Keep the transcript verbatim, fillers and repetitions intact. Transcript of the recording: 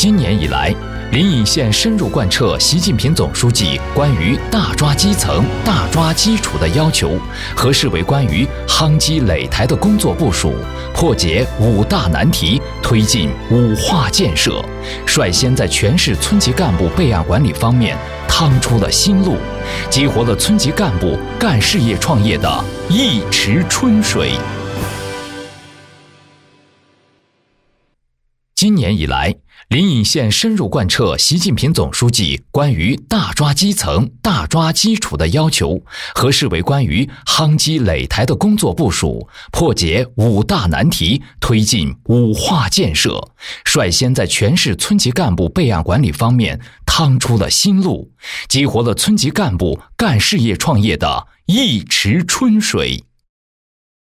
今年以来，临沂县深入贯彻习近平总书记关于大抓基层、大抓基础的要求和市委关于夯基垒台的工作部署，破解五大难题，推进五化建设，率先在全市村级干部备案管理方面趟出了新路，激活了村级干部干事业创业的一池春水。今年以来，临沂县深入贯彻习近平总书记关于大抓基层、大抓基础的要求和市委关于夯基垒台的工作部署，破解五大难题，推进五化建设，率先在全市村级干部备案管理方面趟出了新路，激活了村级干部干事业创业的一池春水。